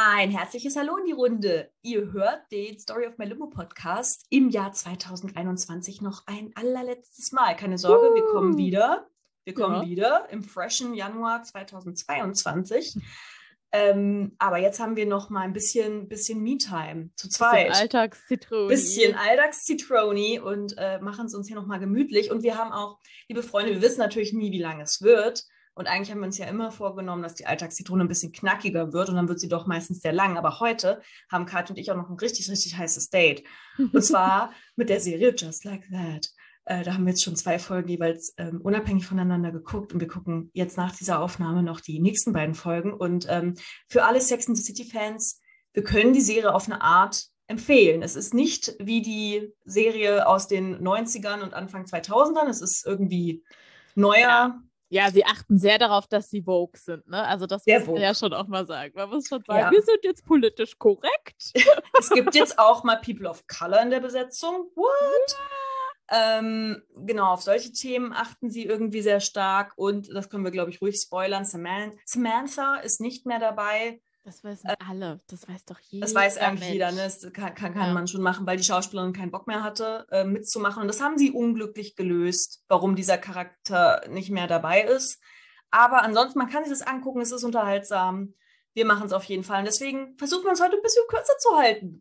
Ein herzliches Hallo in die Runde. Ihr hört den Story of My Limo Podcast im Jahr 2021 noch ein allerletztes Mal. Keine Sorge, wir kommen wieder. Wir kommen wieder im freshen Januar 2022. Aber jetzt haben wir noch mal ein bisschen Me-Time zu zweit. Bisschen Alltagszitroni und machen es uns hier noch mal gemütlich. Und wir haben auch, liebe Freunde, wir wissen natürlich nie, wie lange es wird. Und eigentlich haben wir uns ja immer vorgenommen, dass die Alltagszitrone ein bisschen knackiger wird und dann wird sie doch meistens sehr lang. Aber heute haben Kat und ich auch noch ein richtig, richtig heißes Date. Und zwar mit der Serie Just Like That. Da haben wir jetzt schon 2 Folgen jeweils unabhängig voneinander geguckt und wir gucken jetzt nach dieser Aufnahme noch die nächsten beiden Folgen. Und für alle Sex and the City-Fans, wir können die Serie auf eine Art empfehlen. Es ist nicht wie die Serie aus den 90ern und Anfang 2000ern. Es ist irgendwie neuer. Ja, sie achten sehr darauf, dass sie woke sind, ne? Also das muss man ja schon auch mal sagen. Man muss schon sagen, wir sind jetzt politisch korrekt. Es gibt jetzt auch mal People of Color in der Besetzung. What? Ja. Genau, auf solche Themen achten sie irgendwie sehr stark und das können wir, glaube ich, ruhig spoilern. Samantha ist nicht mehr dabei. Das wissen alle, das weiß doch jeder. Das weiß eigentlich jeder, ne? Das kann man schon machen, weil die Schauspielerin keinen Bock mehr hatte, mitzumachen. Und das haben sie unglücklich gelöst, warum dieser Charakter nicht mehr dabei ist. Aber ansonsten, man kann sich das angucken, es ist unterhaltsam. Wir machen es auf jeden Fall. Und deswegen versuchen wir uns heute ein bisschen kürzer zu halten.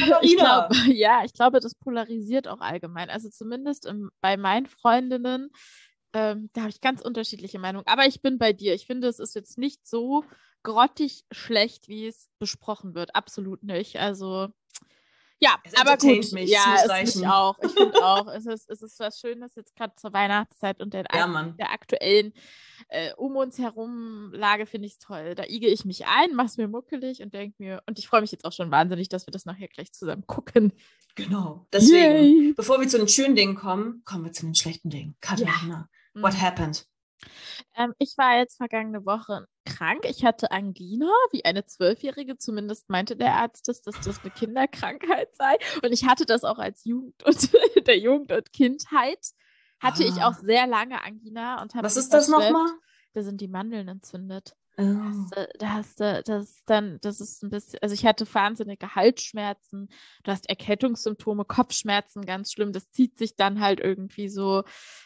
Ich glaube, das polarisiert auch allgemein. Also zumindest bei meinen Freundinnen, da habe ich ganz unterschiedliche Meinungen. Aber ich bin bei dir. Ich finde, es ist jetzt nicht so grottig schlecht, wie es besprochen wird. Absolut nicht. Also, ja, aber gut. Mich. Ja, es mich auch. Ich finde auch, es ist was Schönes jetzt gerade zur Weihnachtszeit und der aktuellen um uns herum Lage finde ich es toll. Da igel ich mich ein, mach's mir muckelig und denke mir, und ich freue mich jetzt auch schon wahnsinnig, dass wir das nachher gleich zusammen gucken. Genau. Deswegen, bevor wir zu den schönen Dingen kommen wir zu den schlechten Dingen. Katharina, what happened? Ich war jetzt vergangene Woche krank. Ich hatte Angina, wie eine 12-Jährige. Zumindest meinte der Arzt, dass das eine Kinderkrankheit sei. Und ich hatte das auch als Jugend und Kindheit. Hatte ich auch sehr lange Angina. Und was ist das nochmal? Da sind die Mandeln entzündet. Oh. Das ist ein bisschen, also ich hatte wahnsinnige Halsschmerzen, du hast Erkältungssymptome, Kopfschmerzen, ganz schlimm. Das zieht sich dann halt irgendwie so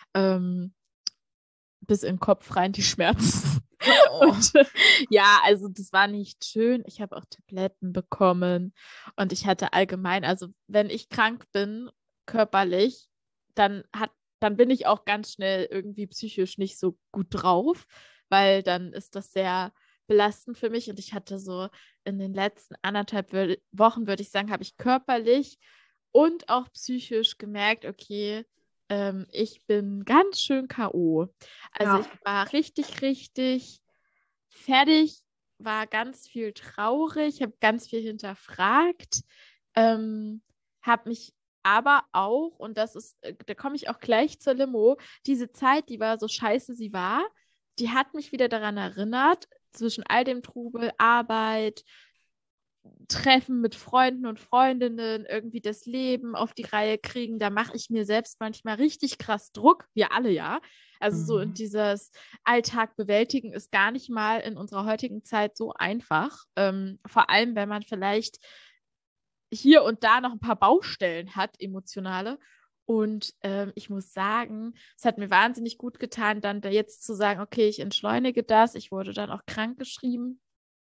bis in den Kopf rein, die Schmerzen. Oh. Und also das war nicht schön. Ich habe auch Tabletten bekommen und ich hatte allgemein, also wenn ich krank bin, körperlich, dann bin ich auch ganz schnell irgendwie psychisch nicht so gut drauf, weil dann ist das sehr belastend für mich und ich hatte so in den letzten 1,5 Wochen, würde ich sagen, habe ich körperlich und auch psychisch gemerkt, okay, ich bin ganz schön K.O. Also ich war richtig, richtig fertig, war ganz viel traurig, habe ganz viel hinterfragt, habe mich aber auch, und das ist, da komme ich auch gleich zur Limo, diese Zeit, die war so scheiße sie war, die hat mich wieder daran erinnert, zwischen all dem Trubel, Arbeit, Treffen mit Freunden und Freundinnen, irgendwie das Leben auf die Reihe kriegen, da mache ich mir selbst manchmal richtig krass Druck, wir alle ja. Also so in dieses Alltag bewältigen ist gar nicht mal in unserer heutigen Zeit so einfach. Vor allem, wenn man vielleicht hier und da noch ein paar Baustellen hat, emotionale. Und ich muss sagen, es hat mir wahnsinnig gut getan, dann da jetzt zu sagen, okay, ich entschleunige das. Ich wurde dann auch krankgeschrieben.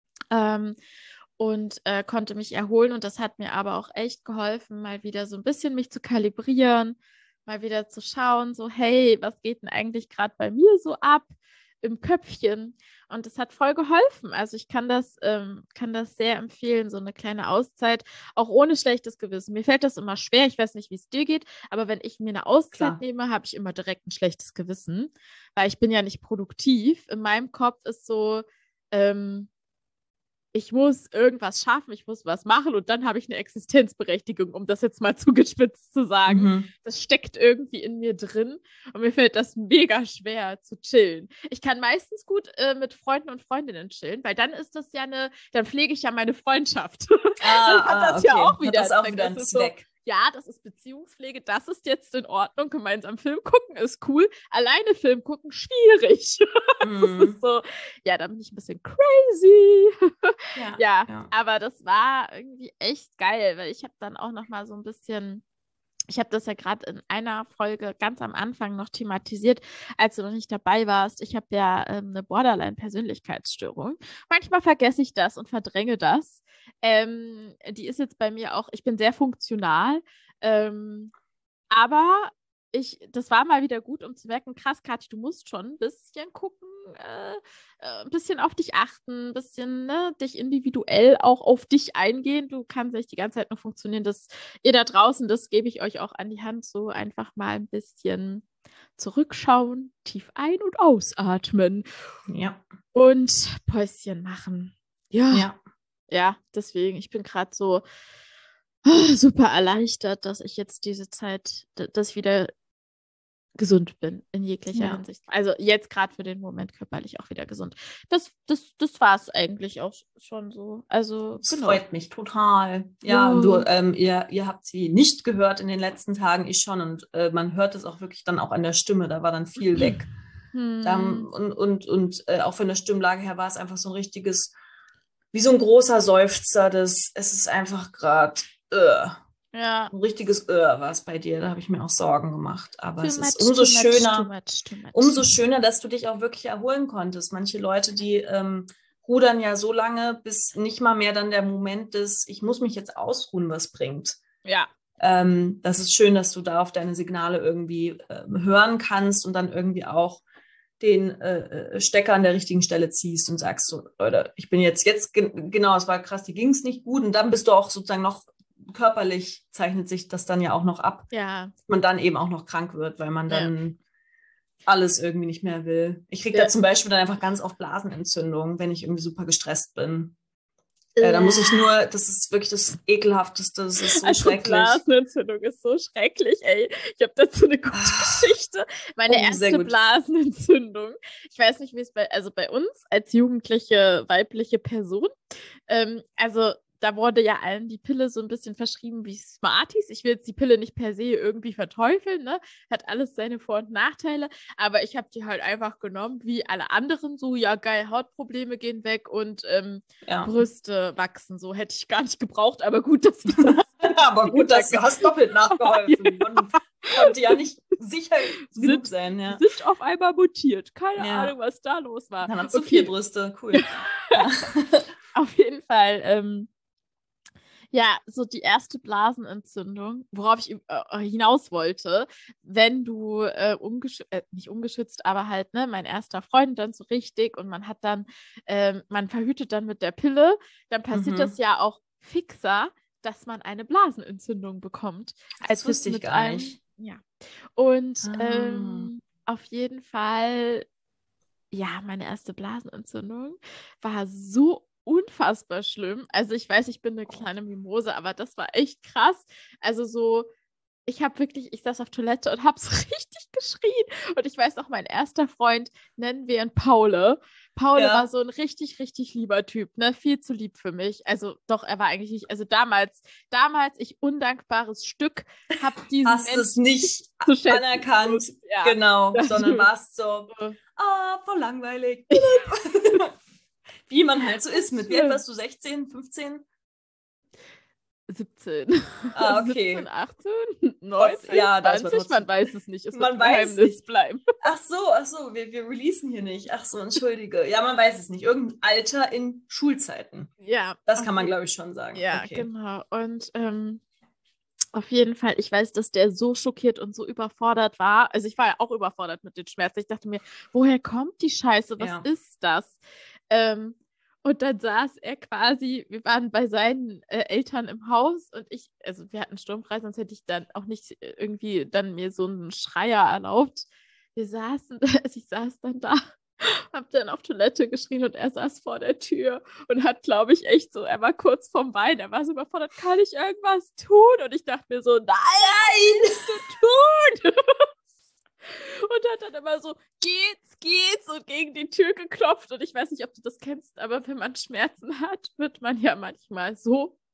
Und konnte mich erholen und das hat mir aber auch echt geholfen, mal wieder so ein bisschen mich zu kalibrieren, mal wieder zu schauen, so hey, was geht denn eigentlich gerade bei mir so ab im Köpfchen und das hat voll geholfen, also ich kann das sehr empfehlen, so eine kleine Auszeit, auch ohne schlechtes Gewissen. Mir fällt das immer schwer, ich weiß nicht, wie es dir geht, aber wenn ich mir eine Auszeit nehme, habe ich immer direkt ein schlechtes Gewissen, weil ich bin ja nicht produktiv. In meinem Kopf ist so, ich muss irgendwas schaffen, ich muss was machen und dann habe ich eine Existenzberechtigung, um das jetzt mal zugespitzt zu sagen. Das steckt irgendwie in mir drin und mir fällt das mega schwer zu chillen. Ich kann meistens gut mit Freunden und Freundinnen chillen, weil dann ist das ja dann pflege ich ja meine Freundschaft. Dann hat das ja auch wieder einen Zweck. ja, das ist Beziehungspflege, das ist jetzt in Ordnung, gemeinsam Film gucken ist cool, alleine Film gucken schwierig. Das ist so, ja, da bin ich ein bisschen crazy. Ja, aber das war irgendwie echt geil, weil ich habe dann auch noch mal so ein bisschen, ich habe das ja gerade in einer Folge ganz am Anfang noch thematisiert, als du noch nicht dabei warst. Ich habe ja eine Borderline-Persönlichkeitsstörung. Manchmal vergesse ich das und verdränge das. Die ist jetzt bei mir auch, ich bin sehr funktional, aber das war mal wieder gut, um zu merken, krass, Kathi, du musst schon ein bisschen gucken, ein bisschen auf dich achten, ein bisschen dich individuell auch auf dich eingehen. Du kannst nicht die ganze Zeit nur funktionieren. Ihr da draußen, das gebe ich euch auch an die Hand, so einfach mal ein bisschen zurückschauen, tief ein- und ausatmen. Ja. Und Päuschen machen. Ja, deswegen, ich bin gerade so super erleichtert, dass ich jetzt diese Zeit, dass ich wieder gesund bin in jeglicher Hinsicht. Also jetzt gerade für den Moment körperlich auch wieder gesund. Das war es eigentlich auch schon so. Also das freut mich total. Ja, ihr habt sie nicht gehört in den letzten Tagen, ich schon. Und man hört es auch wirklich dann auch an der Stimme. Da war dann viel weg. Und auch von der Stimmlage her war es einfach so ein richtiges, wie so ein großer Seufzer. Es ist einfach gerade ein richtiges war es bei dir. Da habe ich mir auch Sorgen gemacht. Aber es ist umso schöner, dass du dich auch wirklich erholen konntest. Manche Leute, die rudern ja so lange, bis nicht mal mehr dann der Moment des, ich muss mich jetzt ausruhen, was bringt. Ja. Das ist schön, dass du da auf deine Signale irgendwie hören kannst und dann irgendwie auch den Stecker an der richtigen Stelle ziehst und sagst so, Leute, ich bin jetzt genau, es war krass, die ging es nicht gut und dann bist du auch sozusagen noch körperlich, zeichnet sich das dann ja auch noch ab, dass man dann eben auch noch krank wird, weil man dann alles irgendwie nicht mehr will. Ich kriege da zum Beispiel dann einfach ganz oft Blasenentzündungen, wenn ich irgendwie super gestresst bin. Da muss ich nur, das ist wirklich das Ekelhafteste, das ist so schrecklich. Blasenentzündung ist so schrecklich, ey. Ich habe dazu eine gute Geschichte. Meine erste Blasenentzündung. Ich weiß nicht, wie es bei uns als jugendliche weibliche Person, also da wurde ja allen die Pille so ein bisschen verschrieben wie Smarties. Ich will jetzt die Pille nicht per se irgendwie verteufeln, ne? Hat alles seine Vor- und Nachteile. Aber ich habe die halt einfach genommen, wie alle anderen. So, ja geil, Hautprobleme gehen weg und Brüste wachsen. So hätte ich gar nicht gebraucht, aber gut, dass ich das aber gut, dass du hast doppelt nachgeholfen. Man konnte ja nicht sicher genug sein. Ja. Sind auf einmal mutiert. Keine Ahnung, was da los war. Dann hast du 4 Brüste. Cool. Auf jeden Fall, ja, so die erste Blasenentzündung, worauf ich hinaus wollte, wenn du nicht ungeschützt, aber halt, ne, mein erster Freund dann so richtig und man hat dann, man verhütet dann mit der Pille, dann passiert das ja auch fixer, dass man eine Blasenentzündung bekommt. Das wusste ich gar nicht. Ja. Und auf jeden Fall, ja, meine erste Blasenentzündung war so unfassbar schlimm. Also ich weiß, ich bin eine kleine Mimose, aber das war echt krass. Also so, ich saß auf Toilette und habe so richtig geschrien. Und ich weiß auch, mein erster Freund, nennen wir ihn Paule. Paule war so ein richtig, richtig lieber Typ, ne? Viel zu lieb für mich. Also doch, er war eigentlich nicht, also damals, ich undankbares Stück, habe diesen hast es nicht anerkannt, genau, sondern warst so, voll langweilig. Wie man halt so ist. Mit wie alt warst du? 16, 15? 17. Okay. 17, 18, 19, ja, 20, man weiß es nicht. Es wird ein Geheimnis bleiben. Ach so, wir releasen hier nicht. Ach so, entschuldige. Ja, man weiß es nicht. Irgendein Alter in Schulzeiten. Ja. Das kann man, glaube ich, schon sagen. Ja, genau. Und auf jeden Fall, ich weiß, dass der so schockiert und so überfordert war. Also ich war ja auch überfordert mit den Schmerzen. Ich dachte mir, woher kommt die Scheiße? Was ist das? Und dann saß er quasi, wir waren bei seinen Eltern im Haus und wir hatten Sturmfrei, sonst hätte ich dann auch nicht irgendwie dann mir so einen Schreier erlaubt. Ich saß dann da, hab dann auf Toilette geschrien und er saß vor der Tür und hat, glaube ich, echt so, er war kurz vorm Weinen, er war so überfordert, kann ich irgendwas tun? Und ich dachte mir so, nein, was willst du tun? Und hat dann immer so, geht's und gegen die Tür geklopft. Und ich weiß nicht, ob du das kennst, aber wenn man Schmerzen hat, wird man ja manchmal so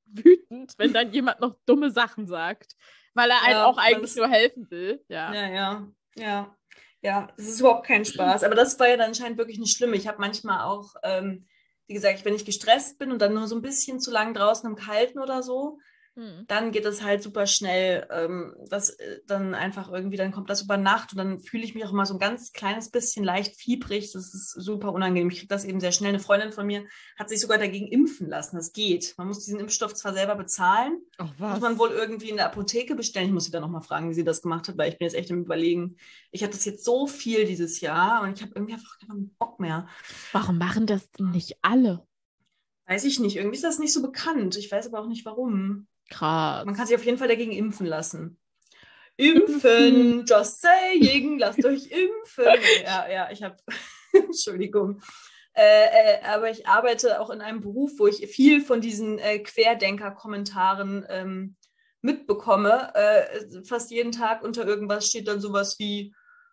wütend, wenn dann jemand noch dumme Sachen sagt, weil er halt auch eigentlich das, nur helfen will. Ja. Ja, es ist überhaupt kein Spaß. Aber das war ja dann anscheinend wirklich nicht schlimm. Ich habe manchmal auch, wie gesagt, wenn ich gestresst bin und dann nur so ein bisschen zu lang draußen im Kalten oder so, dann geht es halt super schnell, dann einfach irgendwie, dann kommt das über Nacht und dann fühle ich mich auch immer so ein ganz kleines bisschen leicht fiebrig. Das ist super unangenehm. Ich kriege das eben sehr schnell. Eine Freundin von mir hat sich sogar dagegen impfen lassen. Das geht. Man muss diesen Impfstoff zwar selber bezahlen, Ach, muss was? man wohl irgendwie in der Apotheke bestellen. Ich muss sie dann nochmal fragen, wie sie das gemacht hat, weil ich bin jetzt echt im Überlegen. Ich hatte das jetzt so viel dieses Jahr und ich habe irgendwie einfach keinen Bock mehr. Warum machen das denn nicht alle? Weiß ich nicht. Irgendwie ist das nicht so bekannt. Ich weiß aber auch nicht, warum. Krass. Man kann sich auf jeden Fall dagegen impfen lassen. Impfen, just saying, lasst euch impfen. Ja, ich habe, Entschuldigung. Aber ich arbeite auch in einem Beruf, wo ich viel von diesen Querdenker-Kommentaren mitbekomme. Fast jeden Tag unter irgendwas steht dann sowas wie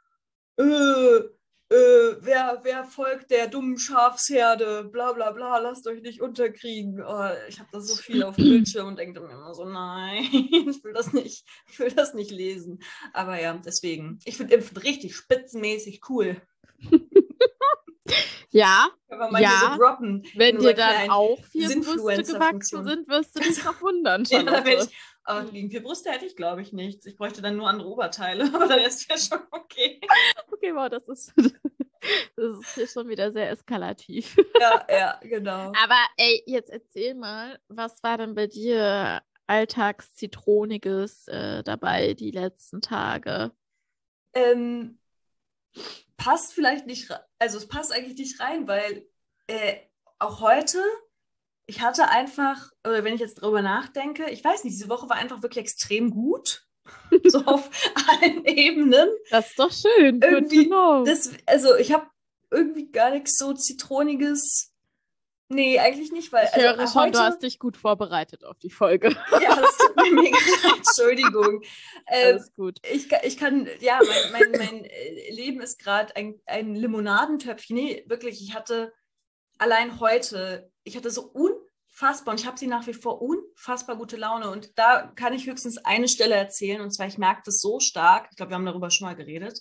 wer folgt der dummen Schafsherde, bla bla bla, lasst euch nicht unterkriegen. Oh, ich habe das so viel auf dem Bildschirm und denke mir immer so, nein, ich will das nicht lesen. Aber ja, deswegen, ich finde Impfen richtig spitzenmäßig cool. Ja, Wenn wir mal hier so droppen. Wenn dir dann auch 4 Brüste gewachsen sind, wirst du dich noch wundern, Charlotte. Ja, gegen 4 Brüste hätte ich, glaube ich, nichts. Ich bräuchte dann nur andere Oberteile, aber der Rest wäre schon okay. Okay, wow, das ist hier schon wieder sehr eskalativ. Ja, genau. Aber ey, jetzt erzähl mal, was war denn bei dir Alltagszitroniges dabei die letzten Tage? Passt vielleicht nicht, also es passt eigentlich nicht rein, weil auch heute, ich hatte einfach, oder wenn ich jetzt drüber nachdenke, ich weiß nicht, diese Woche war einfach wirklich extrem gut. So auf allen Ebenen. Das ist doch schön. Irgendwie, also ich habe irgendwie gar nichts so Zitroniges. Nee, eigentlich nicht, weil. Ich höre schon, du hast dich gut vorbereitet auf die Folge. Ja, das tut mir mega leid. Entschuldigung. Alles gut. Ich kann, ja, mein Leben ist gerade ein Limonadentöpfchen. Nee, wirklich, ich hatte allein heute, ich hatte so unfassbar, und ich habe sie nach wie vor unfassbar gute Laune. Und da kann ich höchstens eine Stelle erzählen, und zwar, ich merke das so stark, ich glaube, wir haben darüber schon mal geredet.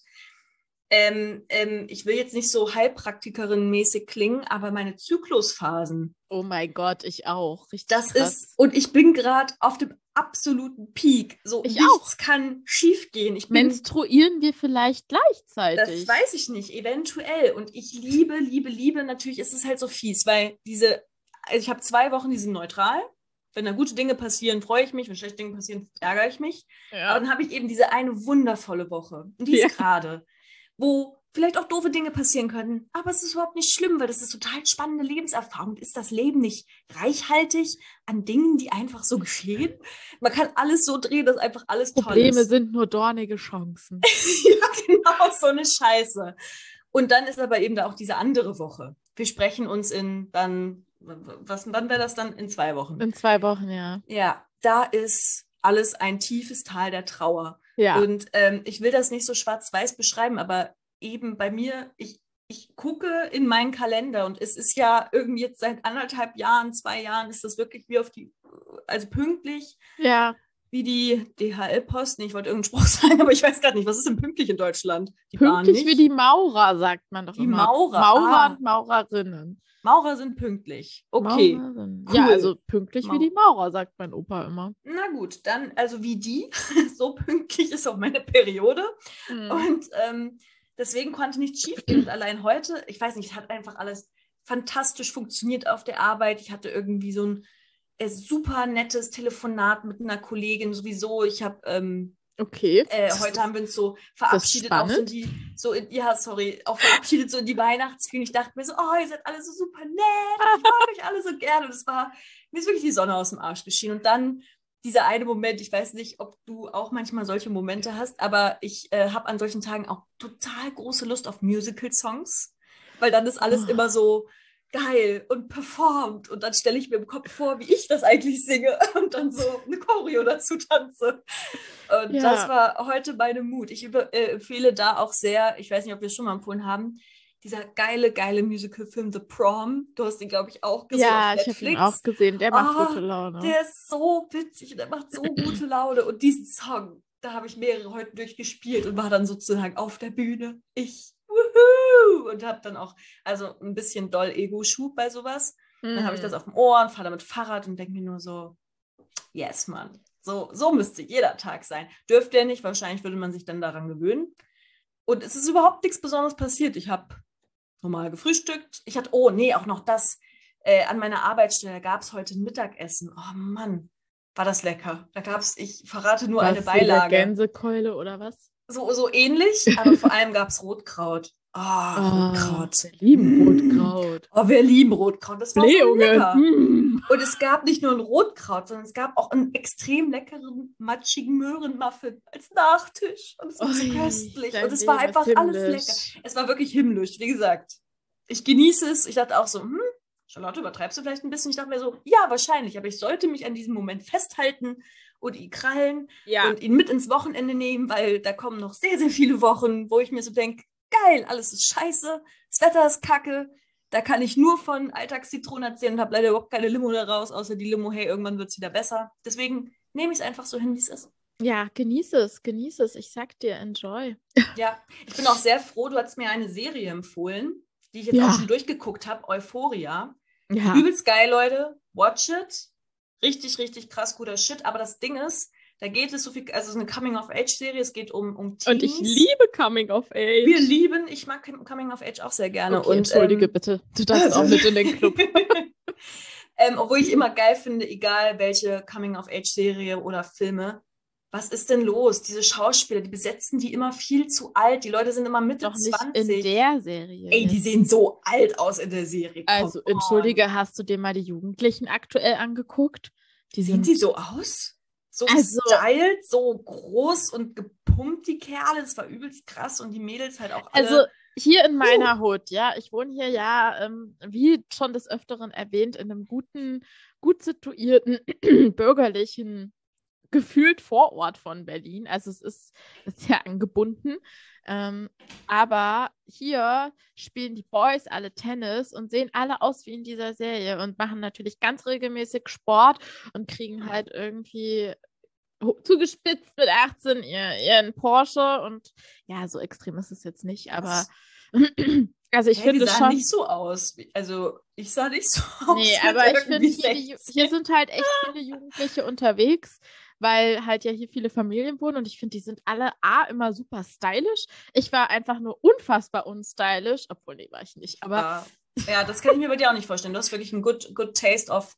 Ich will jetzt nicht so Heilpraktikerin-mäßig klingen, aber meine Zyklusphasen. Oh mein Gott, ich auch. Richtig das krass. ist, und ich bin gerade auf dem absoluten Peak. So, ich nichts auch. Kann schief gehen. Menstruieren wir vielleicht gleichzeitig? Das weiß ich nicht, eventuell. Und ich liebe, natürlich ist es halt so fies, weil ich habe 2 Wochen, die sind neutral. Wenn da gute Dinge passieren, freue ich mich. Wenn schlechte Dinge passieren, ärgere ich mich. Ja. Aber dann habe ich eben diese eine wundervolle Woche. Und die ist gerade, wo vielleicht auch doofe Dinge passieren könnten. Aber es ist überhaupt nicht schlimm, weil das ist total spannende Lebenserfahrung. Ist das Leben nicht reichhaltig an Dingen, die einfach so geschehen? Man kann alles so drehen, dass einfach alles toll ist. Probleme sind nur dornige Chancen. Ja, genau, so eine Scheiße. Und dann ist aber eben da auch diese andere Woche. Wir sprechen uns wann wäre das dann? In 2 Wochen. In 2 Wochen, ja. Ja, da ist alles ein tiefes Tal der Trauer. Ja. Und ich will das nicht so schwarz-weiß beschreiben, aber eben bei mir, ich gucke in meinen Kalender und es ist ja irgendwie jetzt seit 1,5 Jahren, 2 Jahren, ist das wirklich wie also pünktlich. Ja. Wie die DHL-Post. Ich wollte irgendeinen Spruch sagen, aber ich weiß gerade nicht, was ist denn pünktlich in Deutschland? Pünktlich wie die Maurer, sagt man doch immer. Maurer und Maurerinnen. Maurer sind pünktlich. Okay. Cool. Ja, also pünktlich wie die Maurer, sagt mein Opa immer. Na gut, dann, also wie die, so pünktlich ist auch meine Periode. Und deswegen konnte nichts schief gehen. Und allein heute, ich weiß nicht, es hat einfach alles fantastisch funktioniert auf der Arbeit. Ich hatte irgendwie so ein super nettes Telefonat mit einer Kollegin sowieso. Ich habe heute haben wir uns so verabschiedet, auch auch verabschiedet so in die Weihnachtsferien. Ich dachte mir so, oh, ihr seid alle so super nett, ich mag euch alle so gerne. Und mir ist wirklich die Sonne aus dem Arsch geschienen. Und dann dieser eine Moment, ich weiß nicht, ob du auch manchmal solche Momente hast, aber ich habe an solchen Tagen auch total große Lust auf Musical-Songs, weil dann ist alles immer so geil und performt und dann stelle ich mir im Kopf vor, wie ich das eigentlich singe und dann so eine Choreo dazu tanze. Und das war heute meine Mut. Ich empfehle da auch sehr, ich weiß nicht, ob wir es schon mal empfohlen haben, dieser geile Musical-Film The Prom. Du hast ihn, glaube ich, auch gesehen Ja, auf ich habe ihn Netflix. auch gesehen. Der macht gute Ah, Laune. der ist so witzig und der macht so gute Laune. Und diesen Song, da habe ich mehrere heute durchgespielt und war dann sozusagen auf der Bühne. Wuhu! Und habe dann auch, also ein bisschen doll Ego-Schub bei sowas. Dann habe ich das auf dem Ohr und fahre damit Fahrrad und denke mir nur so, yes, Mann. So müsste jeder Tag sein. Dürfte er nicht, wahrscheinlich würde man sich dann daran gewöhnen. Und es ist überhaupt nichts Besonderes passiert. Ich habe normal gefrühstückt. Ich hatte, auch noch das. An meiner Arbeitsstelle gab es heute ein Mittagessen. Oh Mann, war das lecker. Da gab es, ich verrate nur eine Beilage. Gänsekeule oder was? So ähnlich, aber vor allem gab es Rotkraut. Rotkraut. Wir lieben Rotkraut. Oh, wir lieben Rotkraut. Das war so lecker. Mm. Und es gab nicht nur ein Rotkraut, sondern es gab auch einen extrem leckeren, matschigen Möhrenmuffin als Nachtisch. Und es war so köstlich. Und es war einfach alles lecker. Es war wirklich himmlisch, wie gesagt. Ich genieße es. Ich dachte auch so, Charlotte, übertreibst du vielleicht ein bisschen? Ich dachte mir so, ja, wahrscheinlich. Aber ich sollte mich an diesem Moment festhalten und ihn krallen und ihn mit ins Wochenende nehmen, weil da kommen noch sehr, sehr viele Wochen, wo ich mir so denke, geil, alles ist scheiße, das Wetter ist kacke, da kann ich nur von Alltagszitronen erzählen und habe leider überhaupt keine Limo daraus, außer die Limo, hey, irgendwann wird es wieder besser. Deswegen nehme ich es einfach so hin, wie es ist. Ja, genieße es. Ich sag dir, enjoy. Ja, ich bin auch sehr froh, du hast mir eine Serie empfohlen, die ich jetzt auch schon durchgeguckt habe, Euphoria. Ja. Übelst geil, Leute, watch it. Richtig, richtig krass guter Shit, aber das Ding ist, da geht es so viel, also es ist eine Coming-of-Age-Serie, es geht um Teens. Und ich liebe Coming-of-Age. Ich mag Coming-of-Age auch sehr gerne. Okay, entschuldige bitte, du darfst auch mit in den Club. Obwohl ich immer geil finde, egal welche Coming-of-Age-Serie oder Filme, was ist denn los? Diese Schauspieler, die besetzen die immer viel zu alt. Die Leute sind immer Mitte 20. In der Serie. Ey, die sehen so alt aus in der Serie. Also, entschuldige, hast du dir mal die Jugendlichen aktuell angeguckt? Sehen die so aus? So gestylt, so groß und gepumpt, die Kerle. Das war übelst krass. Und die Mädels halt auch alle. Also, hier in meiner Hut, ja. Ich wohne hier ja, wie schon des Öfteren erwähnt, in einem gut situierten, bürgerlichen, gefühlt Vorort von Berlin. Also es ist sehr angebunden. Aber hier spielen die Boys alle Tennis und sehen alle aus wie in dieser Serie und machen natürlich ganz regelmäßig Sport und kriegen halt irgendwie zugespitzt mit 18 ihren Porsche. Und ja, so extrem ist es jetzt nicht, aber also ich finde schon nicht so aus. Also ich sah nicht so aus. Nee, aber ich finde, hier sind halt echt viele Jugendliche unterwegs, weil halt ja hier viele Familien wohnen und ich finde, die sind alle immer super stylisch. Ich war einfach nur unfassbar unstylisch, obwohl, nee, war ich nicht, aber... Ja, das kann ich mir bei dir auch nicht vorstellen. Du hast wirklich ein good taste of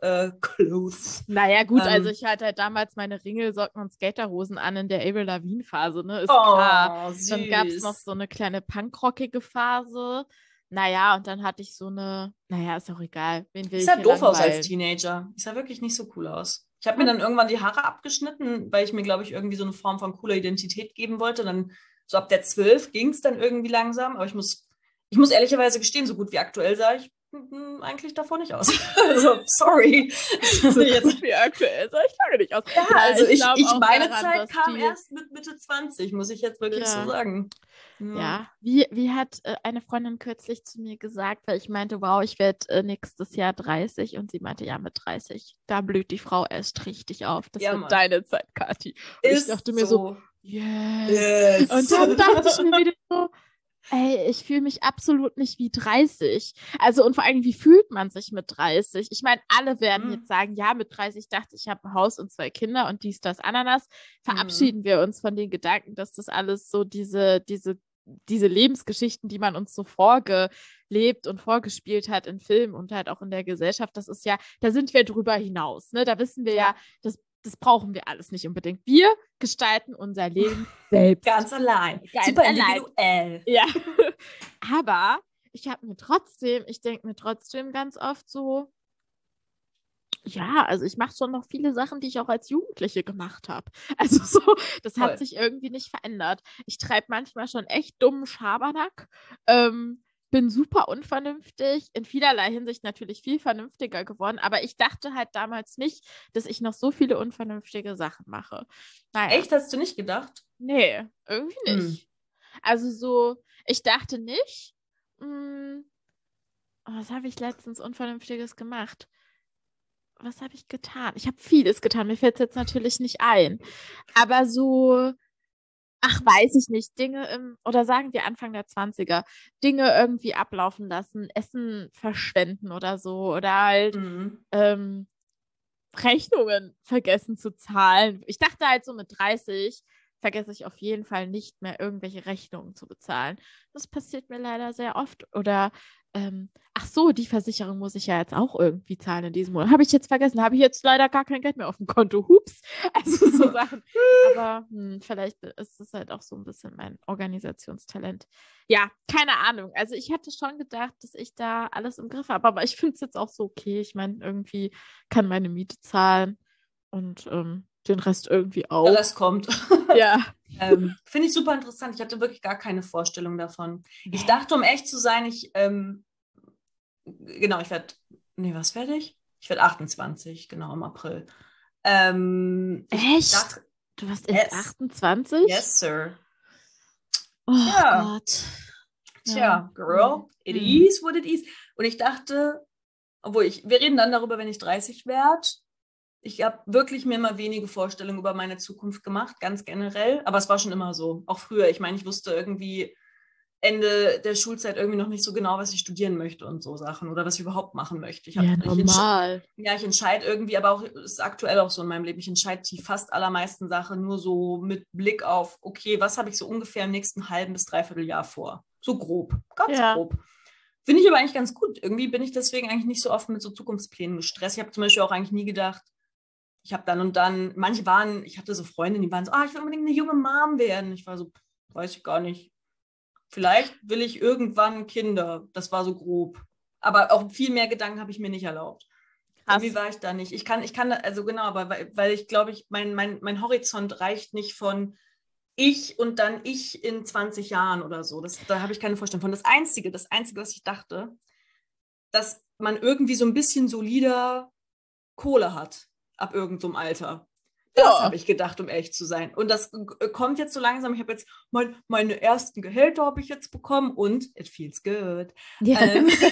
clothes. Naja, gut, also ich hatte halt damals meine Ringelsocken und Skaterhosen an in der Avril Lavigne-Phase, ne? Ist klar. Süß. Dann gab es noch so eine kleine punkrockige Phase. Naja, und dann hatte ich so eine, ist auch egal. Wen will ich sah doof aus als Teenager. Ich sah wirklich nicht so cool aus. Ich habe mir dann irgendwann die Haare abgeschnitten, weil ich mir, glaube ich, irgendwie so eine Form von cooler Identität geben wollte. Dann so ab der 12 ging es dann irgendwie langsam. Aber ich muss ehrlicherweise gestehen, so gut wie aktuell sah ich eigentlich davor nicht aus. Also, sorry. So gut wie aktuell sah ich lange nicht aus. Ja, also meine Zeit kam erst mit Mitte 20, muss ich jetzt wirklich so sagen. Ja, wie hat eine Freundin kürzlich zu mir gesagt, weil ich meinte, wow, ich werde nächstes Jahr 30 und sie meinte, ja, mit 30, da blüht die Frau erst richtig auf. Das wird deine Zeit, Kathi. Und ich dachte mir so, yes. Und dann dachte ich mir wieder so, ey, ich fühle mich absolut nicht wie 30. Also und vor allem, wie fühlt man sich mit 30? Ich meine, alle werden jetzt sagen, ja, mit 30 dachte ich, habe ein Haus und 2 Kinder und dies, das, Ananas. Verabschieden wir uns von den Gedanken, dass das alles so diese Lebensgeschichten, die man uns so vorgelebt und vorgespielt hat in Filmen und halt auch in der Gesellschaft, das ist ja, da sind wir drüber hinaus. Ne? Da wissen wir ja, das brauchen wir alles nicht unbedingt. Wir gestalten unser Leben selbst. Ganz allein. Super individuell. Ja. Aber ich denke mir trotzdem ganz oft so, ja, also ich mache schon noch viele Sachen, die ich auch als Jugendliche gemacht habe. Also so, das hat sich irgendwie nicht verändert. Ich treibe manchmal schon echt dummen Schabernack. Bin super unvernünftig, in vielerlei Hinsicht natürlich viel vernünftiger geworden, aber ich dachte halt damals nicht, dass ich noch so viele unvernünftige Sachen mache. Naja. Echt? Hast du nicht gedacht? Nee, irgendwie nicht. Also so, ich dachte nicht Was habe ich letztens Unvernünftiges gemacht? Was habe ich getan? Ich habe vieles getan. Mir fällt es jetzt natürlich nicht ein. Aber so, weiß ich nicht, Dinge oder sagen wir Anfang der 20er, Dinge irgendwie ablaufen lassen, Essen verschwenden oder so. Oder halt Rechnungen vergessen zu zahlen. Ich dachte halt so mit 30 vergesse ich auf jeden Fall nicht mehr irgendwelche Rechnungen zu bezahlen. Das passiert mir leider sehr oft. Oder, die Versicherung muss ich ja jetzt auch irgendwie zahlen in diesem Monat. Habe ich jetzt vergessen, habe ich jetzt leider gar kein Geld mehr auf dem Konto. Hups. Also so Sachen. Aber vielleicht ist es halt auch so ein bisschen mein Organisationstalent. Ja, keine Ahnung. Also ich hätte schon gedacht, dass ich da alles im Griff habe. Aber ich finde es jetzt auch so okay. Ich meine, irgendwie kann meine Miete zahlen und den Rest irgendwie auch. Der Rest kommt. Ja. Finde ich super interessant. Ich hatte wirklich gar keine Vorstellung davon. Ich dachte, um echt zu sein, ich werde, was werde ich? Ich werde 28, genau, im April. Echt? Du warst erst 28? Yes, sir. Oh Gott. Tja, girl, it is what it is. Und ich dachte, wir reden dann darüber, wenn ich 30 werde. Ich habe wirklich mir immer wenige Vorstellungen über meine Zukunft gemacht, ganz generell. Aber es war schon immer so, auch früher. Ich meine, ich wusste irgendwie Ende der Schulzeit irgendwie noch nicht so genau, was ich studieren möchte und so Sachen oder was ich überhaupt machen möchte. Normal. Ich entscheide irgendwie, aber auch ist aktuell auch so in meinem Leben, ich entscheide die fast allermeisten Sachen nur so mit Blick auf, okay, was habe ich so ungefähr im nächsten halben bis dreiviertel Jahr vor? So grob, ganz grob. Finde ich aber eigentlich ganz gut. Irgendwie bin ich deswegen eigentlich nicht so oft mit so Zukunftsplänen gestresst. Ich habe zum Beispiel auch eigentlich nie gedacht, ich habe dann und dann, ich hatte so Freundinnen, die waren so, ich will unbedingt eine junge Mom werden. Ich war so, weiß ich gar nicht. Vielleicht will ich irgendwann Kinder. Das war so grob. Aber auch viel mehr Gedanken habe ich mir nicht erlaubt. Krass. Irgendwie war ich da nicht. Ich kann, also genau, aber weil ich glaube, mein Horizont reicht nicht von ich und dann ich in 20 Jahren oder so. Da habe ich keine Vorstellung von. Das Einzige, was ich dachte, dass man irgendwie so ein bisschen solider Kohle hat ab irgendeinem Alter. Das habe ich gedacht, um ehrlich zu sein. Und das kommt jetzt so langsam. Ich habe jetzt meine ersten Gehälter habe ich jetzt bekommen und it feels good. Ja.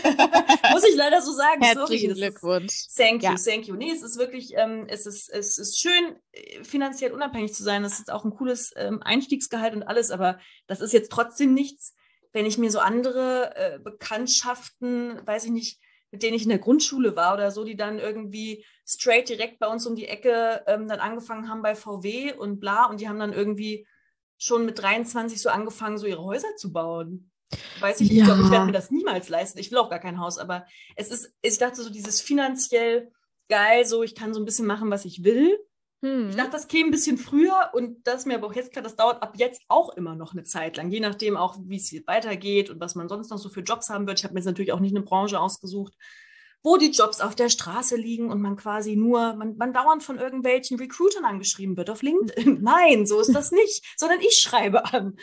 Muss ich leider so sagen. Herzlichen Glückwunsch. Thank you. Nee, es ist wirklich, es ist schön, finanziell unabhängig zu sein. Das ist auch ein cooles Einstiegsgehalt und alles, aber das ist jetzt trotzdem nichts, wenn ich mir so andere Bekanntschaften, weiß ich nicht, mit denen ich in der Grundschule war oder so, die dann irgendwie straight direkt bei uns um die Ecke dann angefangen haben bei VW und bla und die haben dann irgendwie schon mit 23 so angefangen, so ihre Häuser zu bauen. Weiß ich nicht, ich glaube, ich werde mir das niemals leisten. Ich will auch gar kein Haus, aber ich dachte so dieses finanziell geil, so ich kann so ein bisschen machen, was ich will. Ich dachte, das käme ein bisschen früher und das ist mir aber auch jetzt klar, das dauert ab jetzt auch immer noch eine Zeit lang, je nachdem auch, wie es weitergeht und was man sonst noch so für Jobs haben wird. Ich habe mir jetzt natürlich auch nicht eine Branche ausgesucht, wo die Jobs auf der Straße liegen und man quasi man dauernd von irgendwelchen Recruitern angeschrieben wird auf LinkedIn. Nein, so ist das nicht, sondern ich schreibe an.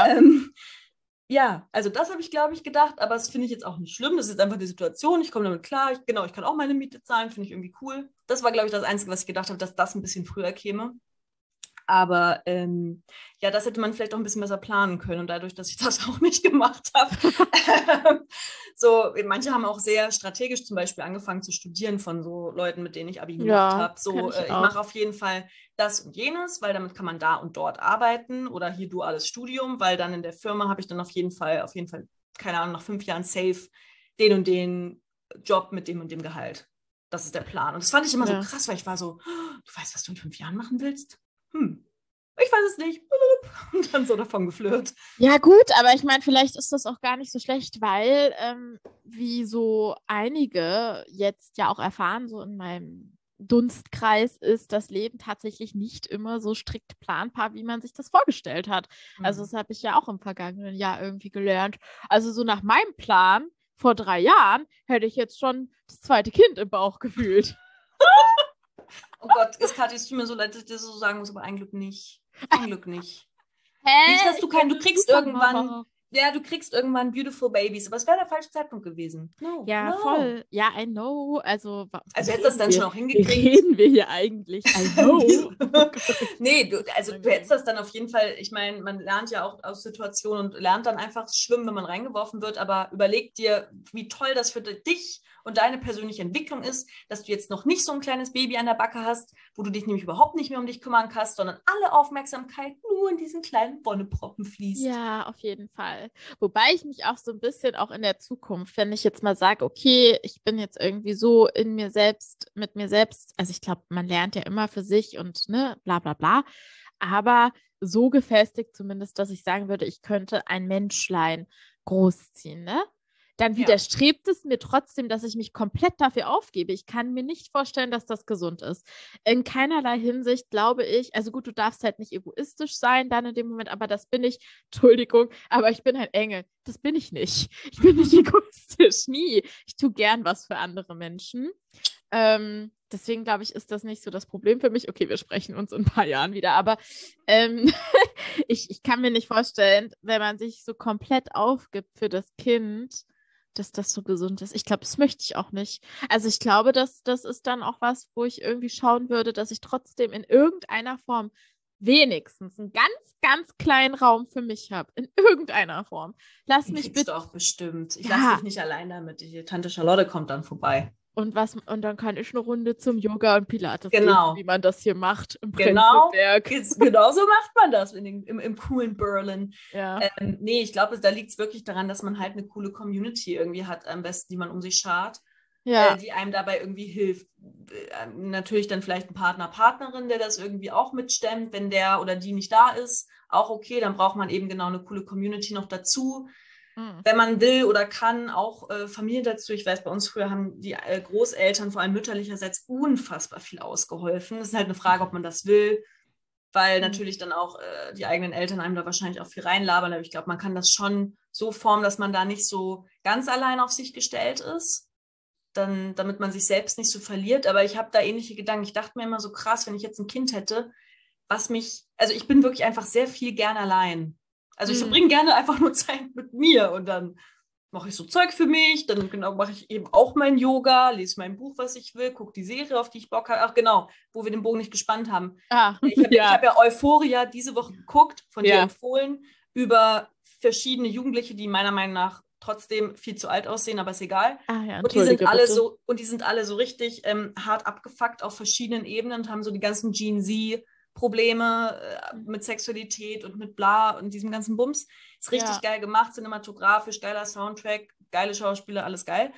Ja, also das habe ich, glaube ich, gedacht, aber das finde ich jetzt auch nicht schlimm. Das ist jetzt einfach die Situation. Ich komme damit klar. Ich kann auch meine Miete zahlen, finde ich irgendwie cool. Das war, glaube ich, das Einzige, was ich gedacht habe, dass das ein bisschen früher käme. Aber das hätte man vielleicht auch ein bisschen besser planen können. Und dadurch, dass ich das auch nicht gemacht habe, manche haben auch sehr strategisch zum Beispiel angefangen zu studieren von so Leuten, mit denen ich Abi gemacht habe. Ich mache auf jeden Fall das und jenes, weil damit kann man da und dort arbeiten oder hier duales Studium, weil dann in der Firma habe ich dann auf jeden Fall, keine Ahnung, nach 5 Jahren safe den und den Job mit dem und dem Gehalt. Das ist der Plan. Und das fand ich immer so krass, weil ich war so, du weißt, was du in 5 Jahren machen willst? Ich weiß es nicht. Und dann so davon geflirrt. Ja gut, aber ich meine, vielleicht ist das auch gar nicht so schlecht, weil wie so einige jetzt ja auch erfahren, so in meinem Dunstkreis ist das Leben tatsächlich nicht immer so strikt planbar, wie man sich das vorgestellt hat. Also das habe ich ja auch im vergangenen Jahr irgendwie gelernt. Also so nach meinem Plan vor 3 Jahren hätte ich jetzt schon das 2. Kind im Bauch gefühlt. Oh Gott, Kathi, es tut mir so leid, dass ich das so sagen muss, aber ein Glück nicht. Ein Glück nicht. Nicht, dass du kriegst irgendwann, ja, du kriegst irgendwann Beautiful Babies, aber es wäre der falsche Zeitpunkt gewesen. No, Ja, no. voll. Ja, I know. Also hättest das dann schon auch wie hingekriegt. reden wir hier eigentlich? I know. Nee, du hättest das dann auf jeden Fall, ich meine, man lernt ja auch aus Situationen und lernt dann einfach schwimmen, wenn man reingeworfen wird, aber überleg dir, wie toll das für dich und deine persönliche Entwicklung ist, dass du jetzt noch nicht so ein kleines Baby an der Backe hast, wo du dich nämlich überhaupt nicht mehr um dich kümmern kannst, sondern alle Aufmerksamkeit nur in diesen kleinen Wonneproppen fließt. Ja, auf jeden Fall. Wobei ich mich auch so ein bisschen auch in der Zukunft, wenn ich jetzt mal sage, okay, ich bin jetzt irgendwie so in mir selbst, mit mir selbst, also ich glaube, man lernt ja immer für sich und ne, bla bla bla, aber so gefestigt zumindest, dass ich sagen würde, ich könnte ein Menschlein großziehen, ne? Dann widerstrebt es mir trotzdem, dass ich mich komplett dafür aufgebe. Ich kann mir nicht vorstellen, dass das gesund ist. In keinerlei Hinsicht glaube ich, also gut, du darfst halt nicht egoistisch sein dann in dem Moment, aber das bin ich, Entschuldigung, aber ich bin ein Engel. Das bin ich nicht. Ich bin nicht egoistisch, nie. Ich tue gern was für andere Menschen. Deswegen glaube ich, ist das nicht so das Problem für mich. Okay, wir sprechen uns in ein paar Jahren wieder, aber ich kann mir nicht vorstellen, wenn man sich so komplett aufgibt für das Kind, dass das so gesund ist. Ich glaube, das möchte ich auch nicht. Also ich glaube, das ist dann auch was, wo ich irgendwie schauen würde, dass ich trotzdem in irgendeiner Form wenigstens einen ganz, ganz kleinen Raum für mich habe. In irgendeiner Form. Lass Den mich kriegst bitte. du auch bestimmt. Ich lasse dich nicht allein damit. Die Tante Charlotte kommt dann vorbei. Und dann kann ich eine Runde zum Yoga und Pilates Genau. gehen, wie man das hier macht im Genau, Prenzlberg. genau so macht man das im coolen Berlin. Ja. Nee, ich glaube, da liegt es wirklich daran, dass man halt eine coole Community irgendwie hat, am besten, die man um sich schart, Ja. die einem dabei irgendwie hilft. Natürlich dann vielleicht ein Partner, Partnerin, der das irgendwie auch mitstemmt, wenn der oder die nicht da ist, auch okay, dann braucht man eben genau eine coole Community noch dazu. Wenn man will oder kann, auch Familie dazu. Ich weiß, bei uns früher haben die Großeltern, vor allem mütterlicherseits, unfassbar viel ausgeholfen. Es ist halt eine Frage, ob man das will, weil natürlich dann auch die eigenen Eltern einem da wahrscheinlich auch viel reinlabern. Aber ich glaube, man kann das schon so formen, dass man da nicht so ganz allein auf sich gestellt ist, damit man sich selbst nicht so verliert. Aber ich habe da ähnliche Gedanken. Ich dachte mir immer so krass, wenn ich jetzt ein Kind hätte, also ich bin wirklich einfach sehr viel gern allein. Also ich verbringe gerne einfach nur Zeit mit mir und dann mache ich so Zeug für mich, dann genau mache ich eben auch mein Yoga, lese mein Buch, was ich will, gucke die Serie, auf die ich Bock habe. Ach genau, wo wir den Bogen nicht gespannt haben. Ich habe ja Euphoria diese Woche geguckt, von dir empfohlen, über verschiedene Jugendliche, die meiner Meinung nach trotzdem viel zu alt aussehen, aber ist egal. Und die sind alle so richtig hart abgefuckt auf verschiedenen Ebenen und haben so die ganzen Gen Z Probleme mit Sexualität und mit bla und diesem ganzen Bums. Ist richtig geil gemacht, cinematografisch, geiler Soundtrack, geile Schauspieler, alles geil.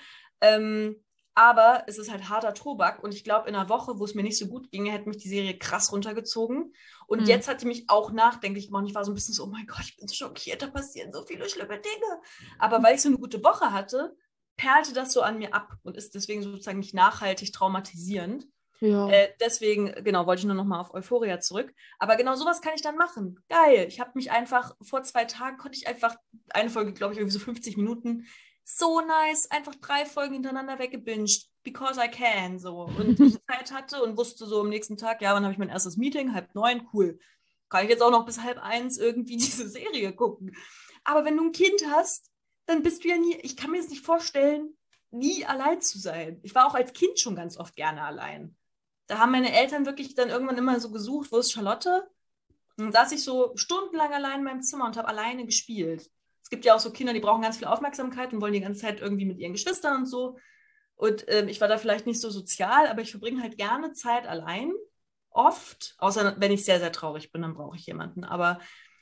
Aber es ist halt harter Tobak und ich glaube, in einer Woche, wo es mir nicht so gut ging, hätte mich die Serie krass runtergezogen. Und jetzt hat die mich auch nachdenklich gemacht. Ich war so ein bisschen so, oh mein Gott, ich bin so schockiert, da passieren so viele schlimme Dinge. Aber weil ich so eine gute Woche hatte, perlte das so an mir ab und ist deswegen sozusagen nicht nachhaltig traumatisierend. Ja. Deswegen, genau, wollte ich nur noch mal auf Euphoria zurück. Aber genau sowas kann ich dann machen. Geil. Ich habe mich einfach, vor 2 Tagen konnte ich einfach, eine Folge, glaube ich, irgendwie so 50 Minuten, so nice, einfach 3 Folgen hintereinander weggebinged, because I can, so. Und ich Zeit hatte und wusste so am nächsten Tag, ja, wann habe ich mein erstes Meeting? 12:30, cool. Kann ich jetzt auch noch bis 12:30 irgendwie diese Serie gucken. Aber wenn du ein Kind hast, dann bist du ja nie, ich kann mir jetzt nicht vorstellen, nie allein zu sein. Ich war auch als Kind schon ganz oft gerne allein. Da haben meine Eltern wirklich dann irgendwann immer so gesucht, wo ist Charlotte? Und dann saß ich so stundenlang allein in meinem Zimmer und habe alleine gespielt. Es gibt ja auch so Kinder, die brauchen ganz viel Aufmerksamkeit und wollen die ganze Zeit irgendwie mit ihren Geschwistern und so. Und ich war da vielleicht nicht so sozial, aber ich verbringe halt gerne Zeit allein. Oft. Außer wenn ich sehr, sehr traurig bin, dann brauche ich jemanden. Aber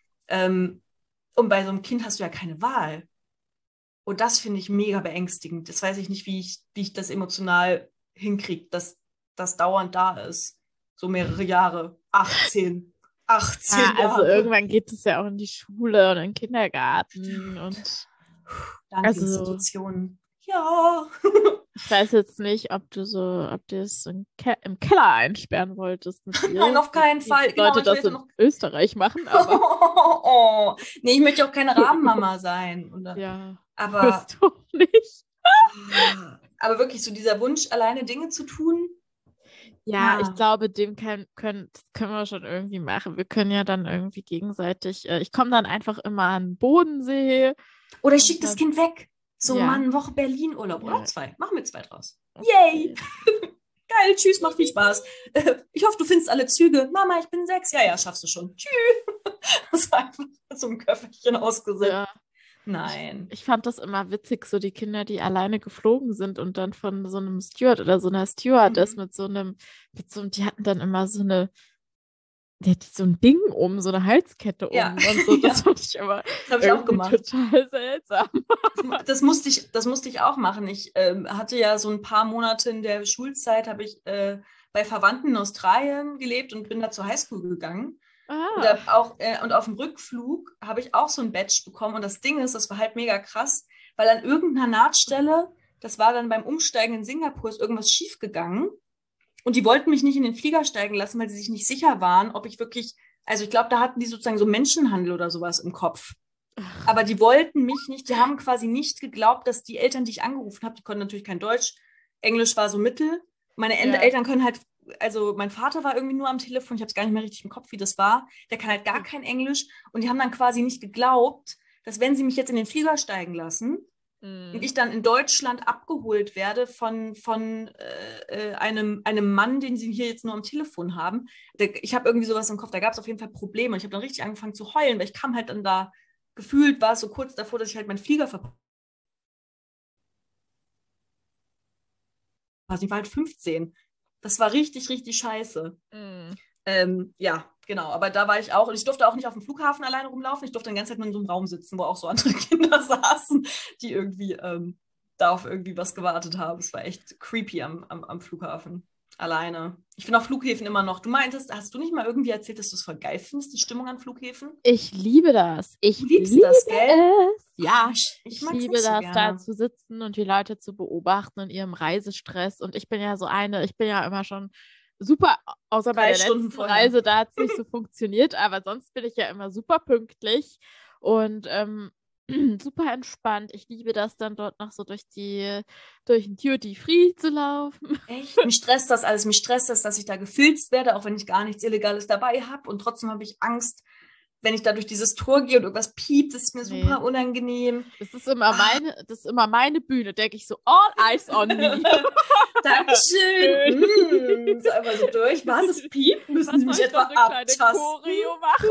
und bei so einem Kind hast du ja keine Wahl. Und das finde ich mega beängstigend. Das weiß ich nicht, wie ich das emotional hinkriege, dass das dauernd da ist. So mehrere Jahre. 18 Jahre. Also irgendwann geht es ja auch in die Schule und in den Kindergarten und danke Institutionen. Ja. Ich weiß jetzt nicht, ob du es im Keller einsperren wolltest mit dir. Nein, auf keinen Fall. Ich sollte das in Österreich machen, aber... Nee, ich möchte auch keine Rabenmama sein. Oder? Ja, aber wirst du nicht. Aber wirklich so dieser Wunsch, alleine Dinge zu tun. Ja, ich glaube, das können wir schon irgendwie machen. Wir können ja dann irgendwie gegenseitig, ich komme dann einfach immer an den Bodensee Oder ich und schicke das dann, Kind weg. So, ja, Mann, eine Woche Berlin-Urlaub. Oder ja, 2. Machen wir 2 draus. Yay! okay. Geil, tschüss, macht viel Spaß. Ich hoffe, du findest alle Züge. Mama, ich bin 6. Ja, ja, schaffst du schon. Tschüss. Das war einfach so ein Köfferchen ausgesetzt. Ja. Nein. Ich fand das immer witzig, so die Kinder, die alleine geflogen sind und dann von so einem Steward oder so einer Stewardess Mhm. die hatten dann immer die hat so ein Ding um, so eine Halskette Ja, um und so. Das ja, fand ich immer das habe ich auch irgendwie gemacht. total seltsam. Das musste ich auch machen. Ich hatte ja so ein paar Monate in der Schulzeit, habe ich bei Verwandten in Australien gelebt und bin da zur Highschool gegangen. Ah, Und auf dem Rückflug habe ich auch so ein Badge bekommen. Und das Ding ist, das war halt mega krass, weil an irgendeiner Nahtstelle, das war dann beim Umsteigen in Singapur, ist irgendwas schiefgegangen. Und die wollten mich nicht in den Flieger steigen lassen, weil sie sich nicht sicher waren, ob ich wirklich, also ich glaube, da hatten die sozusagen so Menschenhandel oder sowas im Kopf. Aber die wollten mich nicht, die haben quasi nicht geglaubt, dass die Eltern, die ich angerufen habe, die konnten natürlich kein Deutsch, Englisch war so mittel. Meine ja. Eltern können halt, also mein Vater war irgendwie nur am Telefon, ich habe es gar nicht mehr richtig im Kopf, wie das war. Der kann halt gar kein Englisch und die haben dann quasi nicht geglaubt, dass wenn sie mich jetzt in den Flieger steigen lassen und Mm. ich dann in Deutschland abgeholt werde von einem Mann, den sie hier jetzt nur am Telefon haben. Ich habe irgendwie sowas im Kopf, da gab es auf jeden Fall Probleme. Ich habe dann richtig angefangen zu heulen, weil ich kam halt dann da, gefühlt war es so kurz davor, dass ich halt meinen Flieger verpasse. Ich war halt 15. Das war richtig, richtig scheiße. Mm. Ja, genau. Aber da war ich auch. Und ich durfte auch nicht auf dem Flughafen alleine rumlaufen. Ich durfte die ganze Zeit nur in so einem Raum sitzen, wo auch so andere Kinder saßen, die irgendwie da auf irgendwie was gewartet haben. Es war echt creepy am Flughafen. Alleine. Ich finde auch Flughäfen immer noch. Du meintest, hast du nicht mal irgendwie erzählt, dass du es voll geil findest, die Stimmung an Flughäfen? Ich liebe das. Du Ich liebst liebe das, gell? es. Oh, Ja, ich ich mag es liebe nicht so das, da gerne. zu sitzen und die Leute zu beobachten in ihrem Reisestress. Und ich bin ja ich bin ja immer schon super, außer bei 3 der Stunden letzten vorher. Reise, da hat es nicht so funktioniert, aber sonst bin ich ja immer super pünktlich und super entspannt. Ich liebe das dann dort noch so durch den Duty Free zu laufen. Echt? Mich stresst das alles. Mich stresst das, dass ich da gefilzt werde, auch wenn ich gar nichts Illegales dabei habe. Und trotzdem habe ich Angst, wenn ich da durch dieses Tor gehe und irgendwas piept, das ist mir Nee. super unangenehm. Das ist immer meine Bühne, denke ich so, all eyes on me. Dankeschön. So einfach so durch. Was? Es piept? Müssen Sie Soll mich ich etwa noch eine kleine abtasten? Choreo machen?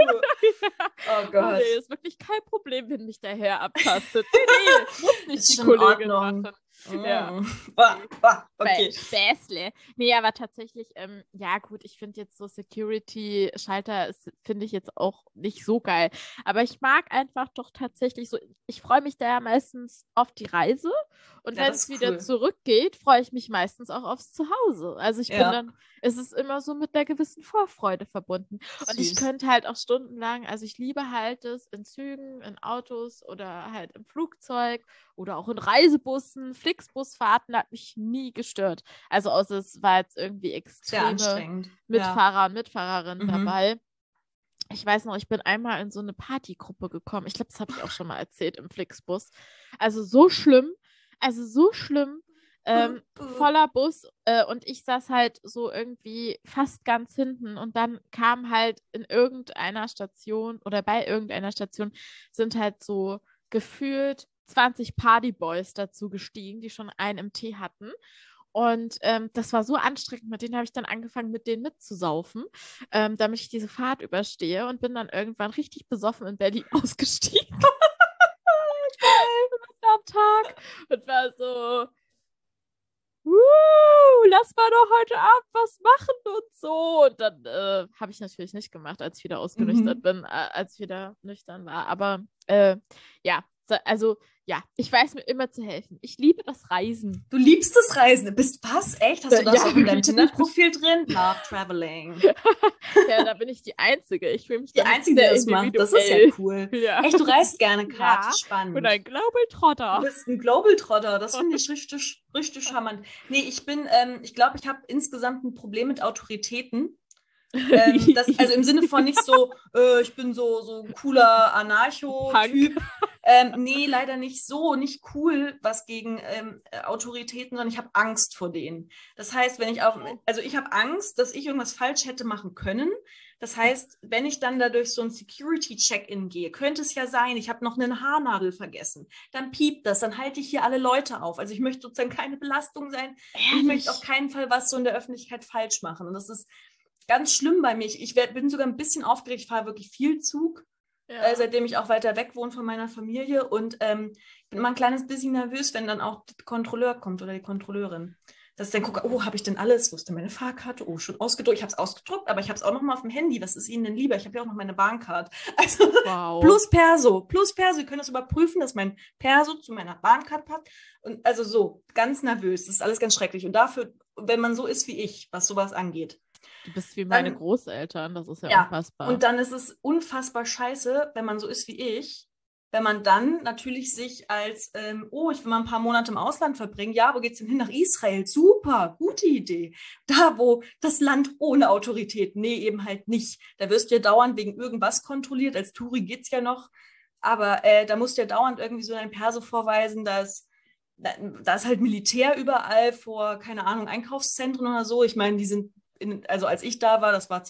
Oh Oh Gott. nee, ist wirklich kein Problem, wenn mich der Herr abtastet. Nee, muss nicht Ist die schon in Kollegin Ordnung. machen. Ja. Okay. Späßle. Nee, aber tatsächlich, ja gut, ich finde jetzt so Security-Schalter finde ich jetzt auch nicht so geil. Aber ich mag einfach doch tatsächlich so, ich freue mich da ja meistens auf die Reise und Ja, wenn das es ist wieder cool. zurückgeht, freue ich mich meistens auch aufs Zuhause. Also ich bin Ja, dann, es ist immer so mit einer gewissen Vorfreude verbunden. Und ich süß. könnte halt auch stundenlang, also ich liebe halt es in Zügen, in Autos oder halt im Flugzeug oder auch in Reisebussen, Flixbusfahrten hat mich nie gestört. Also außer es war jetzt irgendwie Sehr extreme anstrengend. Ja. Mitfahrer und Mitfahrerinnen Mhm. dabei. Ich weiß noch, ich bin einmal in so eine Partygruppe gekommen. Ich glaube, das habe ich auch schon mal erzählt im Flixbus. Also so schlimm, also so schlimm. Voller Bus und ich saß halt so irgendwie fast ganz hinten und dann kam halt in irgendeiner Station oder bei irgendeiner Station sind halt so gefühlt 20 Partyboys dazu gestiegen, die schon einen im Tee hatten. Und das war so anstrengend, mit denen habe ich dann angefangen, mit denen mitzusaufen, damit ich diese Fahrt überstehe und bin dann irgendwann richtig besoffen in Berlin ausgestiegen am Tag und war so, lass mal doch heute Abend was machen und so. Und dann habe ich natürlich nicht gemacht, als ich wieder ausgenüchtert Mhm. bin, als ich wieder nüchtern war. Aber ja, also ja, ich weiß mir immer zu helfen. Ich liebe das Reisen. Du liebst das Reisen. Bist was? Echt? Hast du das Ja, auch in deinem wirklich. Tinder-Profil drin? Love Traveling. Ja, da bin ich die Einzige. Ich fühle mich Die da nicht Einzige, die sehr das macht. Das ist ja individuell. cool. Ja. Echt, du reist gerne, Kathi. Ja, und Spannend. ein Du Globetrotter. bist ein Globetrotter. Das finde ich richtig, richtig charmant. Nee, ich glaube, ich habe insgesamt ein Problem mit Autoritäten. Also im Sinne von nicht so, ich bin so ein cooler Anarcho-Typ. Nee, leider nicht so, nicht cool, was gegen Autoritäten, sondern ich habe Angst vor denen. Das heißt, also ich habe Angst, dass ich irgendwas falsch hätte machen können. Das heißt, wenn ich dann da durch so ein Security-Check-In gehe, könnte es ja sein, ich habe noch eine Haarnadel vergessen. Dann piept das, dann halte ich hier alle Leute auf. Also ich möchte sozusagen keine Belastung sein. Und ich möchte auf keinen Fall was so in der Öffentlichkeit falsch machen. Und das ist ganz schlimm bei mir. Ich bin sogar ein bisschen aufgeregt. Ich fahre wirklich viel Zug, seitdem ich auch weiter weg wohne von meiner Familie. Und ich bin immer ein kleines bisschen nervös, wenn dann auch der Kontrolleur kommt oder die Kontrolleurin. Dass ich dann gucke, oh, habe ich denn alles? Wo ist denn meine Fahrkarte? Oh, schon ausgedruckt. Ich habe es ausgedruckt, aber ich habe es auch noch mal auf dem Handy. Was ist Ihnen denn lieber? Ich habe ja auch noch meine Bahncard. Also Wow. plus Perso. Sie können das überprüfen, dass mein Perso zu meiner Bahncard passt. Und also so, ganz nervös. Das ist alles ganz schrecklich. Und dafür, wenn man so ist wie ich, was sowas angeht. Du bist wie meine Großeltern, das ist ja unfassbar. Und dann ist es unfassbar scheiße, wenn man so ist wie ich, wenn man dann natürlich sich als, ich will mal ein paar Monate im Ausland verbringen. Ja, wo geht's denn hin? Nach Israel. Super, gute Idee. Da, wo das Land ohne Autorität. Nee, eben halt nicht. Da wirst du ja dauernd wegen irgendwas kontrolliert. Als Touri geht's ja noch. Aber da musst du ja dauernd irgendwie so dein Perso vorweisen, da ist halt Militär überall vor, keine Ahnung, Einkaufszentren oder so. Ich meine, die sind, also als ich da war, das war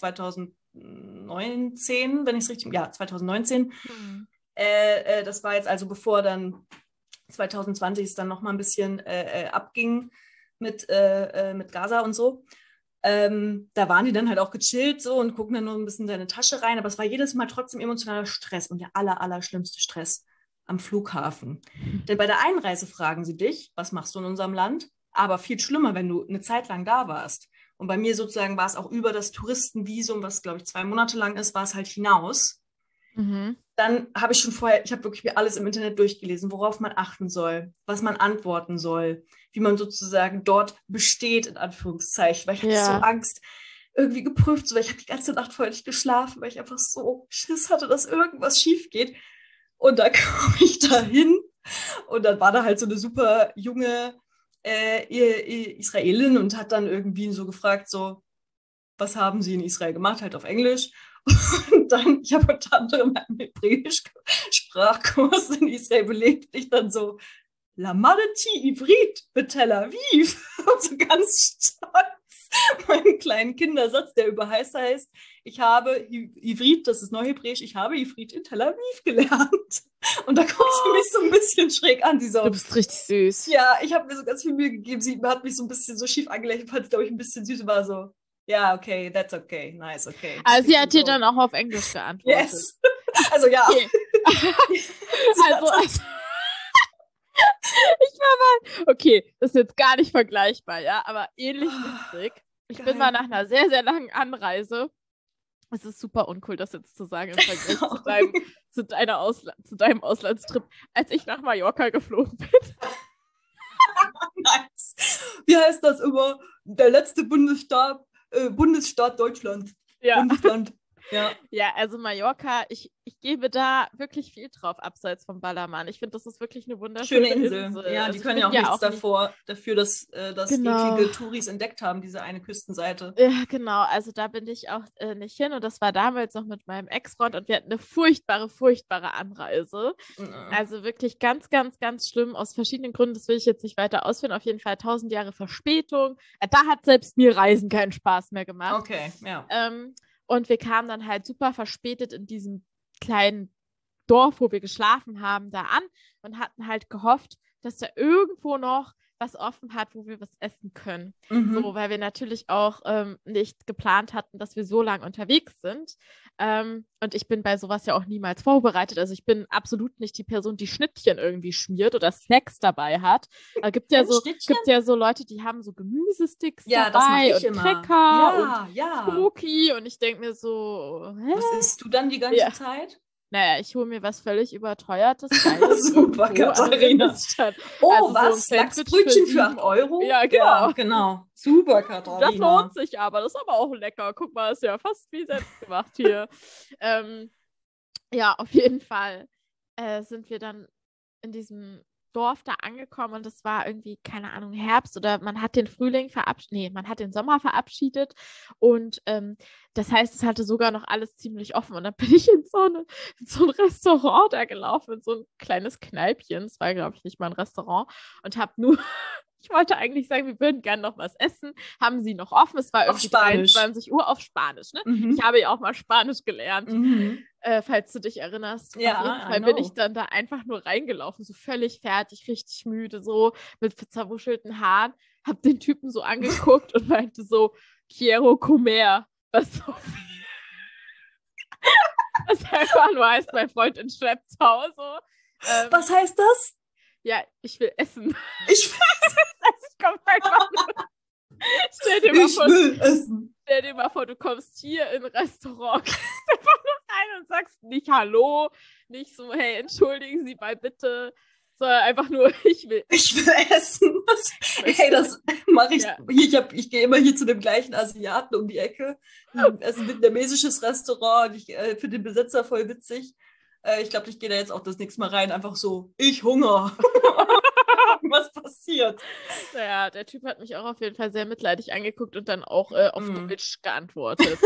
2019, wenn ich es richtig, ja, 2019. Das war jetzt also bevor dann 2020 es dann nochmal ein bisschen abging mit Gaza und so. Da waren die dann halt auch gechillt so und gucken dann nur ein bisschen in deine Tasche rein, aber es war jedes Mal trotzdem emotionaler Stress und der allerschlimmste Stress am Flughafen. Denn bei der Einreise fragen sie dich, was machst du in unserem Land? Aber viel schlimmer, wenn du eine Zeit lang da warst. Und bei mir sozusagen war es auch über das Touristenvisum, was glaube ich 2 Monate lang ist, war es halt hinaus. Dann habe ich habe wirklich mir alles im Internet durchgelesen, worauf man achten soll, was man antworten soll, wie man sozusagen dort besteht, in Anführungszeichen, weil ich hatte so Angst, irgendwie geprüft zu werden. Ich habe die ganze Nacht vorher nicht geschlafen, weil ich einfach so Schiss hatte, dass irgendwas schief geht. Und da komme ich da hin und dann war da halt so eine super junge Israelin und hat dann irgendwie so gefragt, so, was haben Sie in Israel gemacht, halt auf Englisch. Und dann, ich habe unter anderem einen Hebräisch-Sprachkurs in Israel belegt. Ich dann so, Lamadeti Ivrit mit Tel Aviv. Und so ganz stolz meinen kleinen Kindersatz, der heißt, ich habe Ivrit, das ist Neuhebräisch, ich habe Ivrit in Tel Aviv gelernt. Und da guckt sie mich so ein bisschen schräg an. Die so, du bist richtig süß. Ja, ich habe mir so ganz viel Mühe gegeben. Sie hat mich so ein bisschen so schief angelächelt, fand es, glaube ich, ein bisschen süß. War so, ja, okay, that's okay, nice, okay. Also sie hat dir dann auch auf Englisch geantwortet. Yes. Also ja. Okay. also ich war mal, okay, das ist jetzt gar nicht vergleichbar, ja, aber ähnlich witzig. Ich bin mal nach einer sehr, sehr langen Anreise. Es ist super uncool, das jetzt zu sagen im Vergleich zu deinem Auslandstrip, als ich nach Mallorca geflogen bin. Nice. Wie heißt das immer? Der letzte Bundesstaat Deutschland. Ja. Bundesland. Ja. Ja, also Mallorca, ich gebe da wirklich viel drauf, abseits vom Ballermann. Ich finde, das ist wirklich eine wunderschöne Insel. Ja, also die können ja auch nichts dafür, dass eklige Touris entdeckt haben, diese eine Küstenseite. Ja, genau. Also da bin ich auch nicht hin. Und das war damals noch mit meinem Ex-Freund und wir hatten eine furchtbare Anreise. Also wirklich ganz, ganz, ganz schlimm aus verschiedenen Gründen. Das will ich jetzt nicht weiter ausführen. Auf jeden Fall 1000 Jahre Verspätung. Da hat selbst mir Reisen keinen Spaß mehr gemacht. Okay, ja. Und wir kamen dann halt super verspätet in diesem kleinen Dorf, wo wir geschlafen haben, da an und hatten halt gehofft, dass da irgendwo noch was offen hat, wo wir was essen können. So, weil wir natürlich auch nicht geplant hatten, dass wir so lange unterwegs sind. Und ich bin bei sowas ja auch niemals vorbereitet. Also ich bin absolut nicht die Person, die Schnittchen irgendwie schmiert oder Snacks dabei hat. Gibt ja so Leute, die haben so Gemüsesticks dabei und Cracker und Schoki. Und ich denke mir so, hä? Was isst du dann die ganze Zeit? Naja, ich hole mir was völlig Überteuertes. Super, Katharina. Oh, was? So Lachsbrötchen für 8 €? Ja, genau. Ja, genau. Super, Katharina. Das lohnt sich aber. Das ist aber auch lecker. Guck mal, ist ja fast wie selbst gemacht hier. Ja, auf jeden Fall sind wir dann in diesem Dorf da angekommen und es war irgendwie, keine Ahnung, Herbst oder man hat den man hat den Sommer verabschiedet und das heißt, es hatte sogar noch alles ziemlich offen und dann bin ich in so ein Restaurant da gelaufen, in so ein kleines Kneipchen, es war, glaube ich, nicht mal ein Restaurant und habe nur ich wollte eigentlich sagen, wir würden gerne noch was essen. Haben sie noch offen? Es war irgendwie 23 Uhr auf Spanisch. Ne? Ich habe ja auch mal Spanisch gelernt, falls du dich erinnerst. Ja, auf jeden Fall bin ich dann da einfach nur reingelaufen, so völlig fertig, richtig müde, so mit zerwuschelten Haaren. Hab den Typen so angeguckt und meinte so, Quiero comer. Was so das einfach nur heißt, mein Freund in Schlepptau. So. Was heißt das? Ja, ich will essen. Ich komme einfach nur. Stell dir mal vor, du kommst hier in ein Restaurant, gehst einfach nur rein und sagst nicht Hallo, nicht so, hey, entschuldigen Sie mal bitte, sondern einfach nur, ich will essen. Das mache ich. Ja. Ich gehe immer hier zu dem gleichen Asiaten um die Ecke. Es ist ein vietnamesisches Restaurant und ich finde den Besitzer voll witzig. Ich glaube, ich gehe da jetzt auch das nächste Mal rein, einfach so, ich Hunger. Was passiert? Naja, der Typ hat mich auch auf jeden Fall sehr mitleidig angeguckt und dann auch auf Deutsch geantwortet.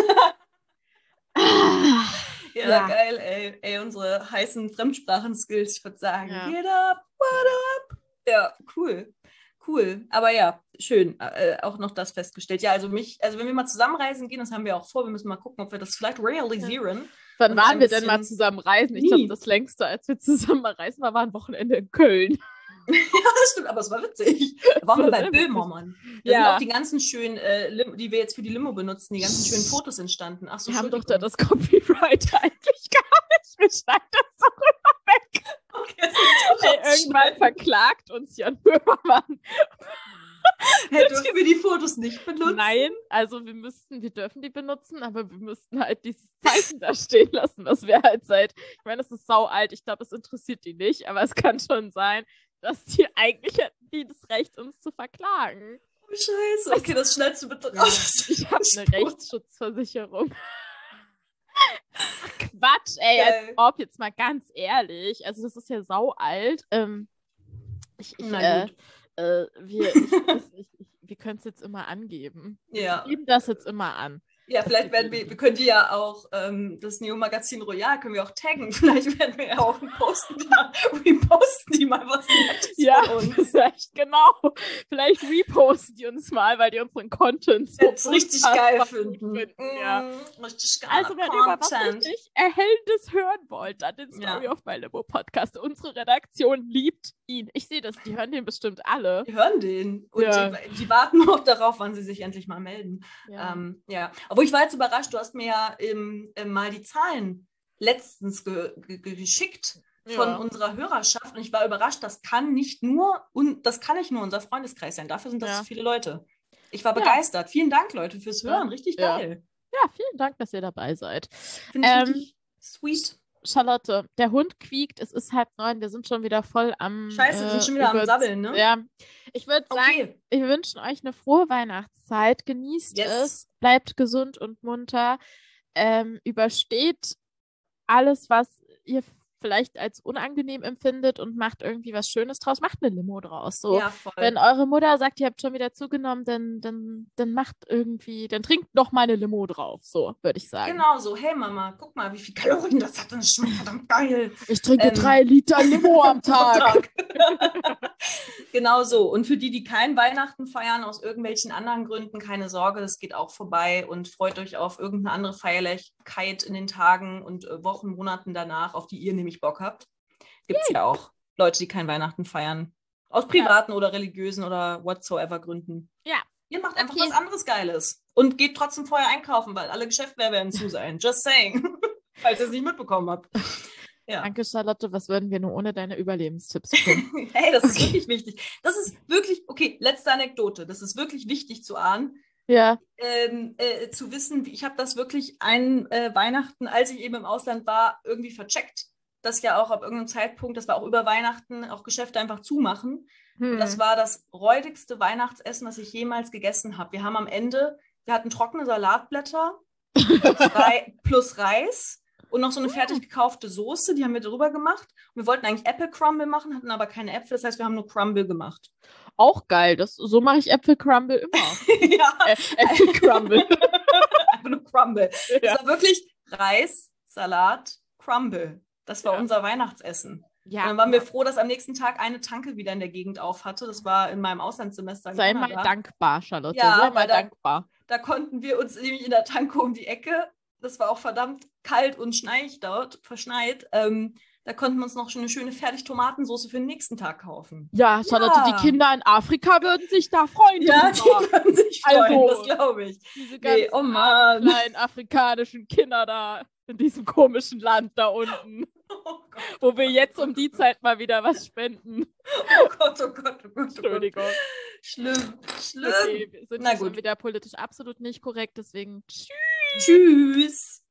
Ja, geil, ey, unsere heißen Fremdsprachen-Skills, ich würde sagen, get up, what up? Ja, cool. Aber ja, schön, auch noch das festgestellt. Ja, also wenn wir mal zusammenreisen gehen, das haben wir auch vor, wir müssen mal gucken, ob wir das vielleicht realisieren. Wann waren wir denn mal zusammen reisen? Ich glaube, das längste, als wir zusammen mal reisen war ein Wochenende in Köln. Ja, das stimmt, aber es war witzig. Da waren wir bei Böhmermann. Da sind auch die ganzen schönen, die wir jetzt für die Limo benutzen, die ganzen schönen Fotos entstanden. Ach so, wir haben doch da das Copyright eigentlich gar nicht. Wir schneiden das doch immer weg. Okay, irgendwann verklagt uns Jan Böhmermann. Dürfen wir die Fotos nicht benutzen? Nein, also wir dürfen die benutzen, aber wir müssten halt dieses Zeichen da stehen lassen, was wir halt ich meine, das ist sau alt, ich glaube, es interessiert die nicht, aber es kann schon sein, dass die eigentlich hätten die das Recht, uns zu verklagen. Oh, Scheiße. Okay, das schneidest du bitte raus. Ich habe eine Rechtsschutzversicherung. Quatsch, ey, als ob, jetzt mal ganz ehrlich. Also das ist ja sau alt. Wir können es jetzt immer angeben. Ja. Wir geben das jetzt immer an. Ja, vielleicht wir können die ja auch, das Neo-Magazin Royal können wir auch taggen. Vielleicht werden wir ja auch reposten die mal was Nettes von uns. Vielleicht, genau. Vielleicht reposten die uns mal, weil die unseren Content so richtig geil finden. Ja. Richtig geil. Also, wenn ihr mal was richtig Erhellendes hören wollt, dann den Story of My Limo Podcast. Unsere Redaktion liebt ihn. Ich sehe das, die hören den bestimmt alle. Die hören den. Und die warten noch darauf, wann sie sich endlich mal melden. Ja. Aber ich war jetzt überrascht, du hast mir ja mal die Zahlen letztens geschickt von unserer Hörerschaft und ich war überrascht, das kann nicht nur unser Freundeskreis sein. Dafür sind das so viele Leute. Ich war begeistert. Vielen Dank, Leute, fürs Hören. Richtig geil. Ja, vielen Dank, dass ihr dabei seid. Finde ich richtig sweet. Charlotte, der Hund quiekt, es ist 8:30, wir sind schon wieder voll am Scheiße, wir sind schon wieder am Sabbeln, ne? Ja, ich würde sagen, wir wünschen euch eine frohe Weihnachtszeit, genießt es, bleibt gesund und munter, übersteht alles, was ihr vielleicht als unangenehm empfindet und macht irgendwie was Schönes draus, macht eine Limo draus. So. Ja, voll. Wenn eure Mutter sagt, ihr habt schon wieder zugenommen, dann trinkt noch mal eine Limo drauf, so würde ich sagen. Genau so, hey Mama, guck mal, wie viel Kalorien das hat, das ist schon verdammt geil. Ich trinke 3 Liter Limo am Tag. Genau so. Und für die kein Weihnachten feiern, aus irgendwelchen anderen Gründen, keine Sorge, das geht auch vorbei und freut euch auf irgendeine andere Feierlichkeit in den Tagen und Wochen, Monaten danach, auf die ihr nämlich Bock habt. Gibt es ja auch Leute, die kein Weihnachten feiern. Aus privaten oder religiösen oder whatsoever Gründen. Ja. Ihr macht einfach was anderes Geiles. Und geht trotzdem vorher einkaufen, weil alle Geschäfte werden zu sein. Just saying. Falls ihr es nicht mitbekommen habt. Ja. Danke, Charlotte. Was würden wir nur ohne deine Überlebenstipps tun? Hey, das ist wirklich wichtig. Das ist wirklich, okay, letzte Anekdote. Das ist wirklich wichtig zu ahnen. Ja. Zu wissen, ich habe das wirklich Weihnachten, als ich eben im Ausland war, irgendwie vercheckt, dass ja auch ab irgendeinem Zeitpunkt, das war auch über Weihnachten, auch Geschäfte einfach zumachen. Das war das räudigste Weihnachtsessen, was ich jemals gegessen habe. Wir hatten trockene Salatblätter plus Reis und noch so eine fertig gekaufte Soße, die haben wir drüber gemacht. Und wir wollten eigentlich Apple Crumble machen, hatten aber keine Äpfel, das heißt, wir haben nur Crumble gemacht. Auch geil. So mache ich Äpfelcrumble immer. Ja. Äpfelcrumble. Einfach nur Crumble. Ja. Es war wirklich Reis, Salat, Crumble. Das war Ja. unser Weihnachtsessen. Ja. Und dann waren wir froh, dass am nächsten Tag eine Tanke wieder in der Gegend auf hatte. Das war in meinem Auslandssemester in Sei mal Kanada. dankbar, Charlotte. Ja, Sei mal weil dankbar. Da konnten wir uns nämlich in der Tanke um die Ecke, das war auch verdammt kalt und verschneit, da konnten wir uns noch schon eine schöne Fertig-Tomatensoße für den nächsten Tag kaufen. Ja, Charlotte, Ja. die Kinder in Afrika würden sich da freuen. Ja, die drüber. würden sich freuen, Also, das glaube ich. Diese Nee, ganzen oh Mann. kleinen afrikanischen Kinder da in diesem komischen Land da unten, Oh Gott, wo wir jetzt um die Zeit mal wieder was spenden. oh Gott, oh Gott, oh Gott, oh Gott. Entschuldigung. Schlimm, schlimm. Okay, wir sind Na schon gut. wieder politisch absolut nicht korrekt, deswegen tschüss. Tschüss.